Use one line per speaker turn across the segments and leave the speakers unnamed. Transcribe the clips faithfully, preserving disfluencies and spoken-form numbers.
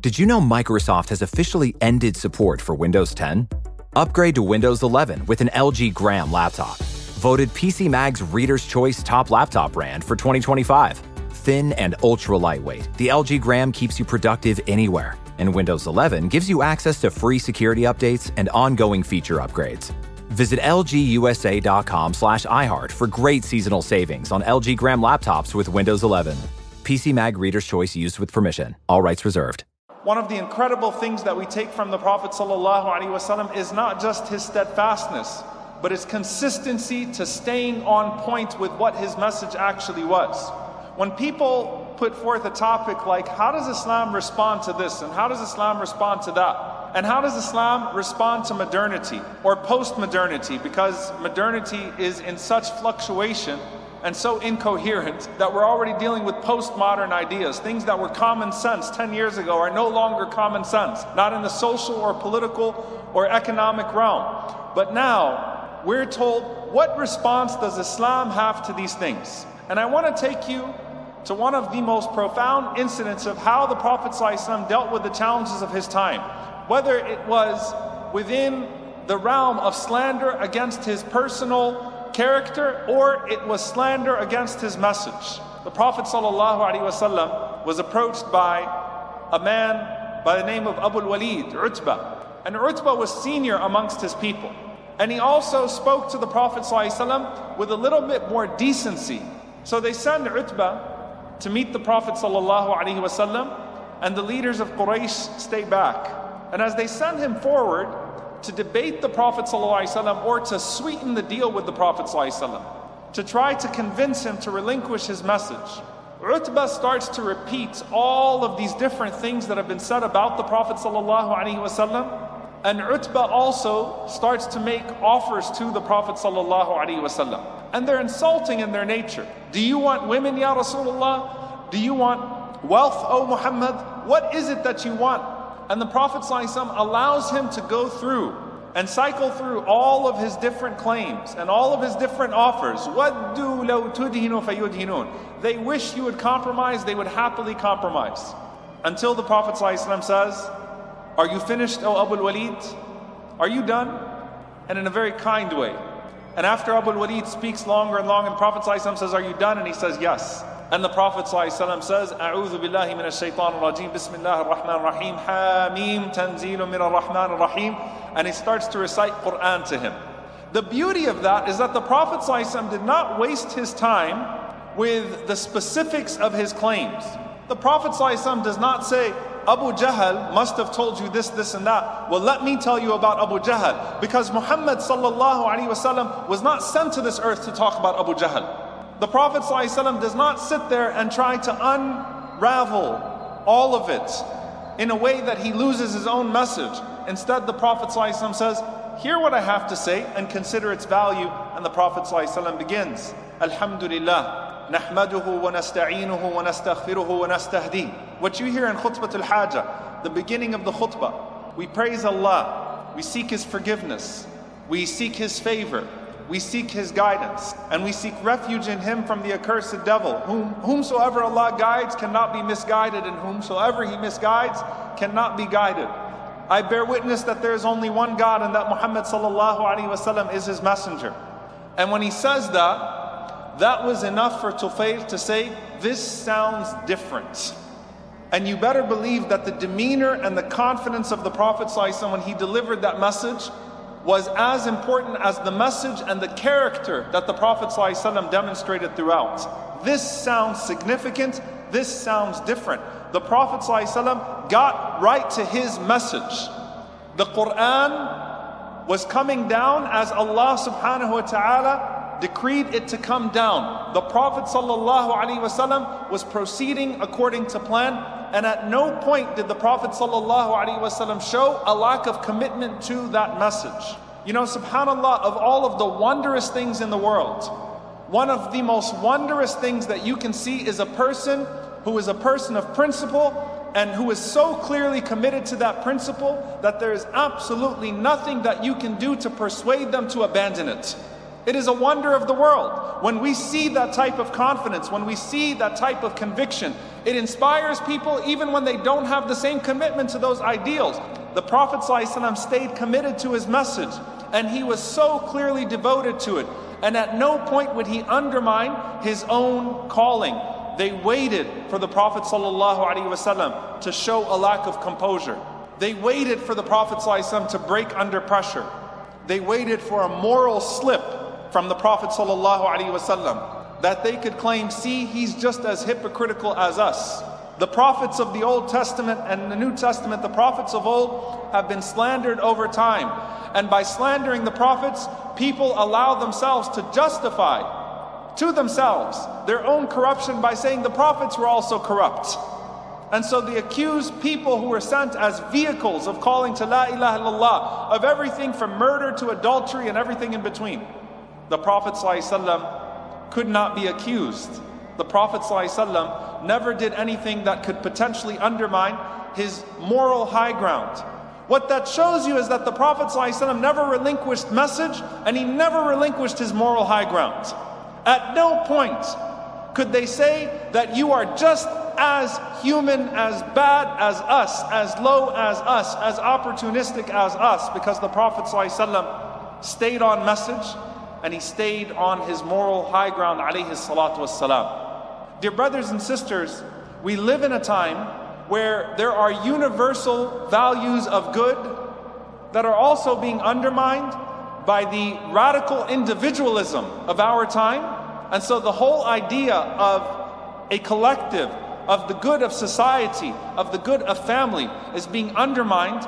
Did you know Microsoft has officially ended support for Windows ten? Upgrade to Windows eleven with an L G Gram laptop. Voted P C Mag's Reader's Choice Top Laptop Brand for twenty twenty-five. Thin and ultra lightweight, the L G Gram keeps you productive anywhere. And Windows eleven gives you access to free security updates and ongoing feature upgrades. Visit lgusa.com slash iHeart for great seasonal savings on L G Gram laptops with Windows eleven. P C Mag Reader's Choice used with permission. All rights reserved.
One of the incredible things that we take from the Prophet ﷺ is not just his steadfastness, but his consistency to staying on point with what his message actually was. When people put forth a topic like, how does Islam respond to this, and how does Islam respond to that, and how does Islam respond to modernity or post-modernity, because modernity is in such fluctuation and so incoherent that we're already dealing with postmodern ideas. Things that were common sense ten years ago are no longer common sense, not in the social or political or economic realm. But now we're told, what response does Islam have to these things? And I want to take you to one of the most profound incidents of how the Prophet ﷺ dealt with the challenges of his time. Whether it was within the realm of slander against his personal character, or it was slander against his message. The Prophet ﷺ was approached by a man by the name of Abu al-Walid, Utbah. And Utbah was senior amongst his people. And he also spoke to the Prophet ﷺ with a little bit more decency. So they send Utbah to meet the Prophet ﷺ, and the leaders of Quraysh stay back. And as they send him forward to debate the Prophet ﷺ, or to sweeten the deal with the Prophet ﷺ, to try to convince him to relinquish his message, Utbah starts to repeat all of these different things that have been said about the Prophet ﷺ, and Utbah also starts to make offers to the Prophet ﷺ. And they're insulting in their nature. Do you want women, Ya Rasulullah? Do you want wealth, O Muhammad? What is it that you want? And the Prophet ﷺ allows him to go through and cycle through all of his different claims and all of his different offers. وَدُّوا لَوْ تُدْهِنُوا فَيُدْهِنُونَ. They wish you would compromise, they would happily compromise. Until the Prophet ﷺ says, are you finished, O Abu al-Walid? Are you done? And in a very kind way. And after Abu al-Walid speaks longer and longer, the Prophet ﷺ says, are you done? And he says, yes. And the Prophet ﷺ says, أعوذ بالله من الشيطان الرجيم بسم الله الرحمن الرحيم حاميم تنزيل من الرحمن الرحيم. And he starts to recite Quran to him. The beauty of that is that the Prophet ﷺ did not waste his time with the specifics of his claims. The Prophet ﷺ does not say, Abu Jahl must have told you this, this and that. Well, let me tell you about Abu Jahl. Because Muhammad sallallahu alaihi wasallam was not sent to this earth to talk about Abu Jahl. The Prophet ﷺ does not sit there and try to unravel all of it in a way that he loses his own message. Instead, the Prophet ﷺ says, hear what I have to say and consider its value. And the Prophet ﷺ begins, Alhamdulillah, nahmaduhu wa nasta'inuhu wa nastaghfiruhu wa nastahdi. What you hear in Khutbah al-Hajjah, the beginning of the khutbah, we praise Allah, we seek His forgiveness, we seek His favor, we seek His guidance, and we seek refuge in Him from the accursed devil. Whom, whomsoever Allah guides cannot be misguided, and whomsoever He misguides cannot be guided. I bear witness that there is only one God, and that Muhammad sallallahu alaihi wasallam is His messenger. And when he says that, that was enough for Tufayl to say, this sounds different. And you better believe that the demeanor and the confidence of the Prophet ﷺ when he delivered that message was as important as the message and the character that the Prophet ﷺ demonstrated throughout. This sounds significant, this sounds different. The Prophet ﷺ got right to his message. The Quran was coming down as Allah subhanahu wa ta'ala decreed it to come down. The Prophet ﷺ was proceeding according to plan, and at no point did the Prophet ﷺ show a lack of commitment to that message. You know, subhanAllah, of all of the wondrous things in the world, one of the most wondrous things that you can see is a person who is a person of principle and who is so clearly committed to that principle that there is absolutely nothing that you can do to persuade them to abandon it. It is a wonder of the world. When we see that type of confidence, when we see that type of conviction, It inspires people even when they don't have the same commitment to those ideals. The Prophet ﷺ stayed committed to his message, and he was so clearly devoted to it. And at no point would he undermine his own calling. They waited for the Prophet ﷺ to show a lack of composure. They waited for the Prophet ﷺ to break under pressure. They waited for a moral slip from the Prophet ﷺ that they could claim, see, he's just as hypocritical as us. The prophets of the Old Testament and the New Testament, the prophets of old, have been slandered over time. And by slandering the prophets, people allow themselves to justify to themselves their own corruption by saying the prophets were also corrupt. And so they accuse people who were sent as vehicles of calling to La ilaha illallah of everything from murder to adultery and everything in between. The Prophet ﷺ could not be accused. The Prophet ﷺ never did anything that could potentially undermine his moral high ground. What that shows you is that the Prophet ﷺ never relinquished message, and he never relinquished his moral high ground. At no point could they say that you are just as human, as bad as us, as low as us, as opportunistic as us, because the Prophet ﷺ stayed on message and he stayed on his moral high ground, alayhi salatu wassalam. Dear brothers and sisters, we live in a time where there are universal values of good that are also being undermined by the radical individualism of our time. And so the whole idea of a collective, of the good of society, of the good of family, is being undermined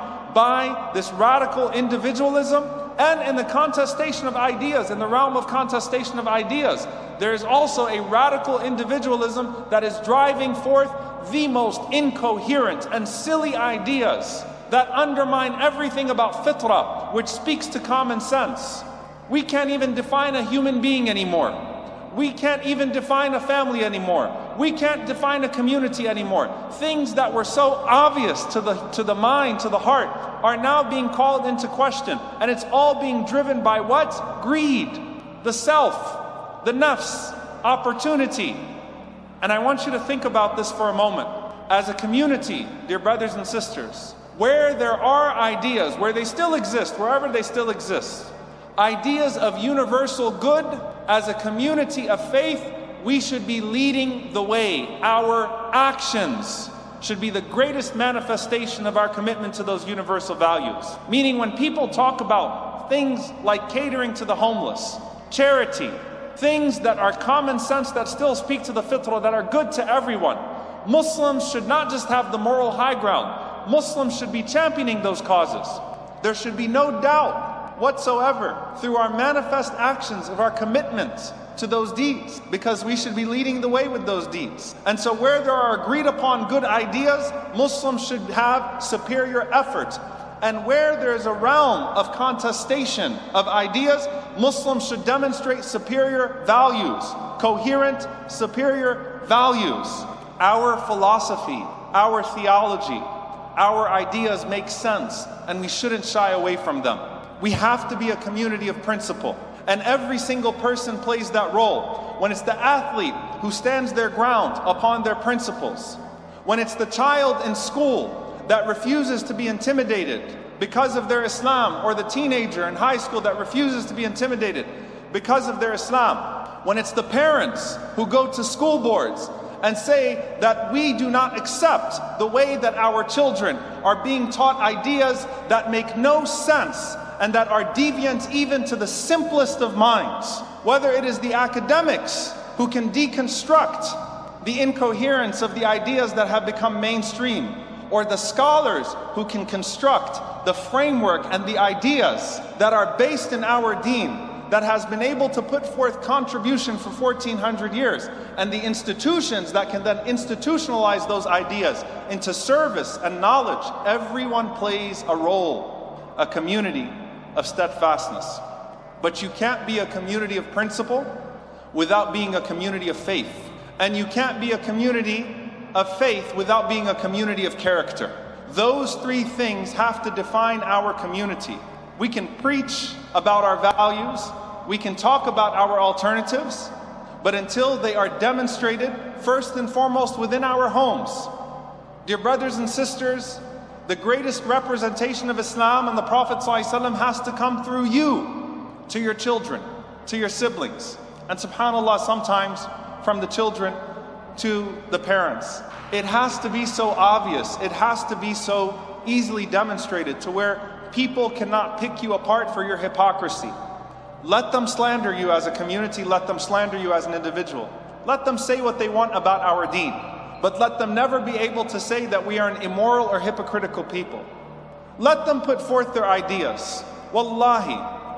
by this radical individualism. And in the contestation of ideas, in the realm of contestation of ideas, there is also a radical individualism that is driving forth the most incoherent and silly ideas that undermine everything about fitrah, which speaks to common sense. We can't even define a human being anymore. We can't even define a family anymore. We can't define a community anymore. Things that were so obvious to the, to the mind, to the heart, are now being called into question. And it's all being driven by what? Greed, the self, the nafs, opportunity. And I want you to think about this for a moment. As a community, dear brothers and sisters, where there are ideas, where they still exist, wherever they still exist, ideas of universal good, as a community of faith, we should be leading the way. Our actions should be the greatest manifestation of our commitment to those universal values. Meaning when people talk about things like catering to the homeless, charity, things that are common sense that still speak to the fitrah, that are good to everyone, Muslims should not just have the moral high ground. Muslims should be championing those causes. There should be no doubt whatsoever through our manifest actions of our commitment to those deeds, because we should be leading the way with those deeds. And so where there are agreed upon good ideas, Muslims should have superior effort. And where there is a realm of contestation of ideas, Muslims should demonstrate superior values, coherent, superior values. Our philosophy, our theology, our ideas make sense, and we shouldn't shy away from them. We have to be a community of principle, and every single person plays that role. When it's the athlete who stands their ground upon their principles, when it's the child in school that refuses to be intimidated because of their Islam, or the teenager in high school that refuses to be intimidated because of their Islam, when it's the parents who go to school boards and say that we do not accept the way that our children are being taught ideas that make no sense and that are deviant even to the simplest of minds. Whether it is the academics who can deconstruct the incoherence of the ideas that have become mainstream, or the scholars who can construct the framework and the ideas that are based in our deen, that has been able to put forth contribution for fourteen hundred years, and the institutions that can then institutionalize those ideas into service and knowledge. Everyone plays a role, a community of steadfastness. But you can't be a community of principle without being a community of faith. And you can't be a community of faith without being a community of character. Those three things have to define our community. We can preach about our values, we can talk about our alternatives, but until they are demonstrated first and foremost within our homes. Dear brothers and sisters, the greatest representation of Islam and the Prophet ﷺ has to come through you, to your children, to your siblings, and subhanAllah, sometimes from the children to the parents. It has to be so obvious, it has to be so easily demonstrated to where people cannot pick you apart for your hypocrisy. Let them slander you as a community, let them slander you as an individual. Let them say what they want about our deen, but let them never be able to say that we are an immoral or hypocritical people. Let them put forth their ideas. Wallahi,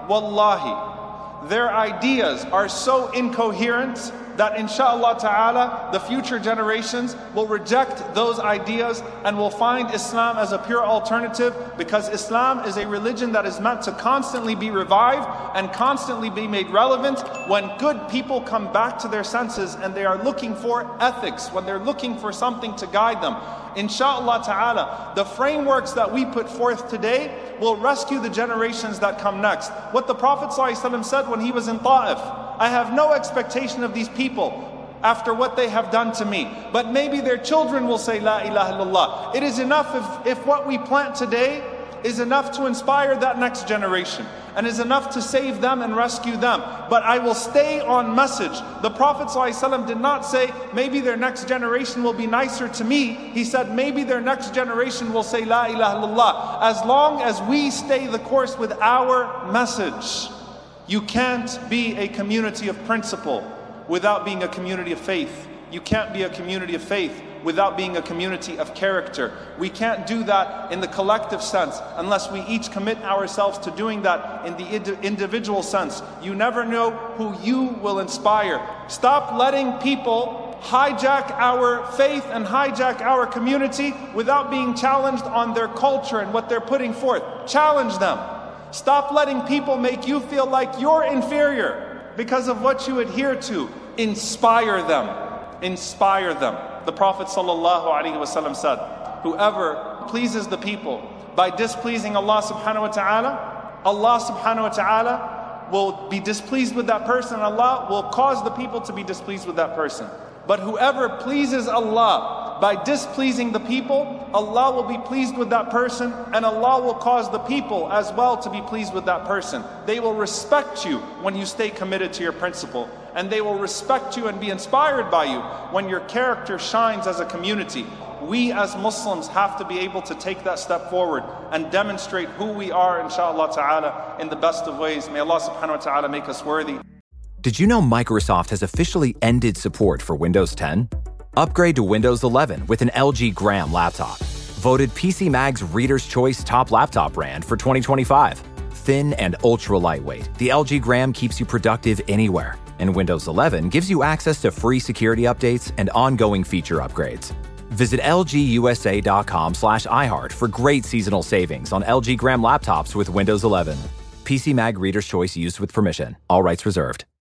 wallahi, their ideas are so incoherent that inshallah ta'ala, the future generations will reject those ideas and will find Islam as a pure alternative, because Islam is a religion that is meant to constantly be revived and constantly be made relevant when good people come back to their senses and they are looking for ethics, when they're looking for something to guide them. Inshallah ta'ala, the frameworks that we put forth today will rescue the generations that come next. What the Prophet ﷺ said when he was in Ta'if, I have no expectation of these people after what they have done to me, but maybe their children will say La ilaha illallah. It is enough if, if what we plant today is enough to inspire that next generation and is enough to save them and rescue them. But I will stay on message. The Prophet ﷺ did not say, maybe their next generation will be nicer to me. He said, maybe their next generation will say La ilaha illallah. As long as we stay the course with our message. You can't be a community of principle without being a community of faith. You can't be a community of faith without being a community of character. We can't do that in the collective sense unless we each commit ourselves to doing that in the individual sense. You never know who you will inspire. Stop letting people hijack our faith and hijack our community without being challenged on their culture and what they're putting forth. Challenge them. Stop letting people make you feel like you're inferior because of what you adhere to. Inspire them. Inspire them. The Prophet ﷺ said, whoever pleases the people by displeasing Allah subhanahu wa ta'ala, Allah subhanahu wa ta'ala will be displeased with that person, and Allah will cause the people to be displeased with that person. But whoever pleases Allah by displeasing the people, Allah will be pleased with that person, and Allah will cause the people as well to be pleased with that person. They will respect you when you stay committed to your principle, and they will respect you and be inspired by you when your character shines as a community. We as Muslims have to be able to take that step forward and demonstrate who we are, inshallah ta'ala, in the best of ways. May Allah subhanahu wa ta'ala make us worthy.
Did you know Microsoft has officially ended support for Windows ten? Upgrade to Windows eleven with an L G Gram laptop. Voted P C Mag's Reader's Choice Top Laptop Brand for twenty twenty-five. Thin and ultra lightweight, the L G Gram keeps you productive anywhere. And Windows eleven gives you access to free security updates and ongoing feature upgrades. Visit lgusa.com slash iHeart for great seasonal savings on L G Gram laptops with Windows eleven. P C Mag Reader's Choice used with permission. All rights reserved.